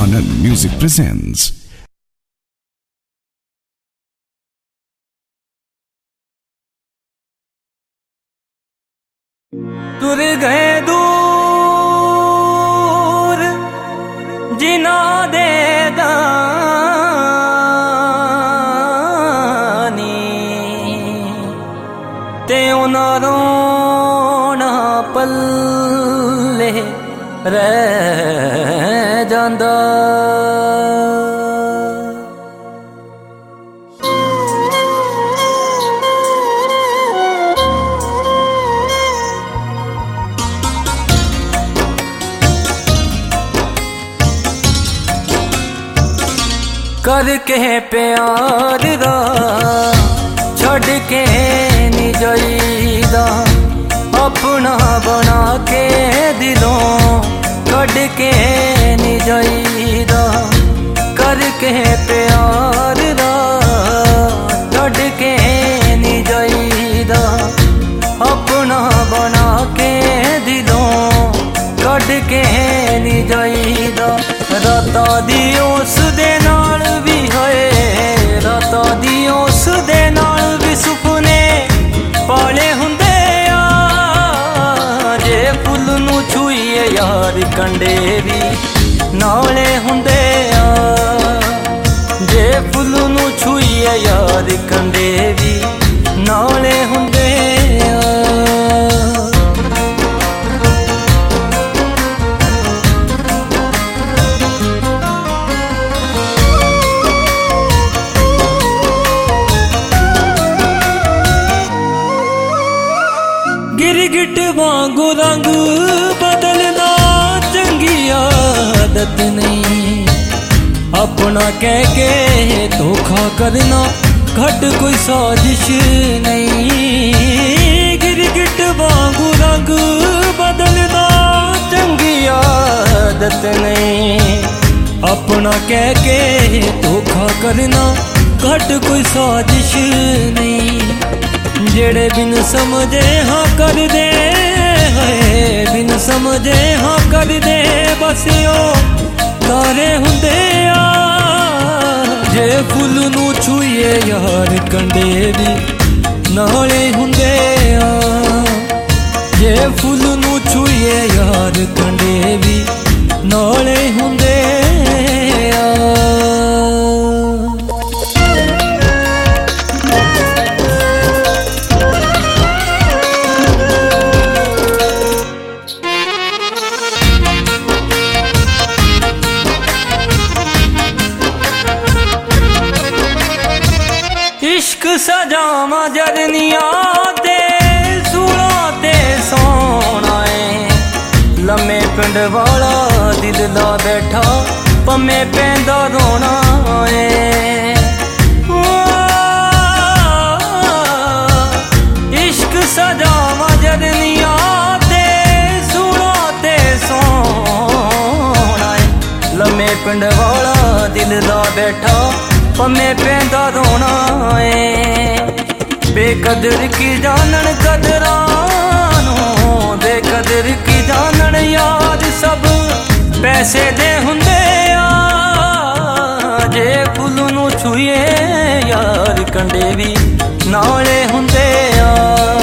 Anand Music presents. तुर गए दूर जिना दे दानी ते उना रोना पल्ले रह जांदा। करके प्यार दा छड़ के नी जाईदा, अपना बना के दिलों कढ़ के नी जाईदा। करके प्यार दा छड़ के नी जाईदा, अपना बना के दिलों कढ़ के नी जाईदा। राता दी उस दे नाल भी होए, राता दी उस दे नाल भी सुपने पाले हुंदे आ। जे फुल नू छुईए यार कंडे भी नाले हुंदे आ। जे फुल नू छुईए यार कंडे भी नाले हुंदे आ। गिरगिट वांगू रंग बदलना चंगी आदत नहीं, अपना कह के धोखा करना घट कोई साजिश नहीं। गिरगिट वांगू रंग बदलना चंगी आदत नहीं, अपना कह के धोखा करना घट कोई साजिश नहीं। जेड़े बिन समझे हाँ कर दे, बिन समझे हाँ कर दे, बस ओ तारे हुंदे आ। जे फुल नू छुईए यार कंडे भी नाले हुंदे आ। जे फुल नू छुईए यार कंडे भी नाले हुंदे आ। इश्क सजावा जरनिया ते सूला ते सोना है। लम्मे पिंड वाला दिल दा बैठा पम्मे पैंदा रोना है। इश्क सजावा जरनिया ते सूला ते सोना है। लम्मे पिंड वाला दिल दा बैठा पम्मे पैंदा रोना है। बेकदर की जानन कदरानो, बेकदर की जानन याद सब पैसे दे हुंदे आ। जे फुल नू छुईए यार कंडे भी नाले हुंदे आ।